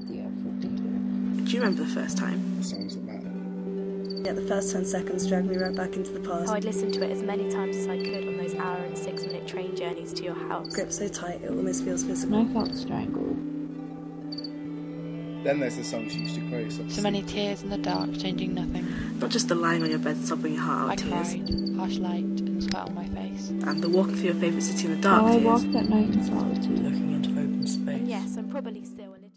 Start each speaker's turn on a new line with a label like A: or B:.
A: the effort either.
B: Do you remember the first time?
C: The songs that matter.
B: Yeah, the first 10 seconds dragged me right back into the past.
D: How I'd listen to it as many times as I could on those hour and 6-minute train journeys to your house.
B: Grip so tight it almost feels physical.
A: And I felt strangled.
C: Then there's the songs you used to quote.
E: So many tears in the dark, changing nothing.
B: Not just the lying on your bed sobbing your heart
E: I
B: out tears.
E: cried, harsh light and sweat on my face.
B: And the walking through your favourite city in the dark
A: How I
B: tears.
A: walked that night in solitude.
F: Looking into open space.
D: And yes, I'm probably still a little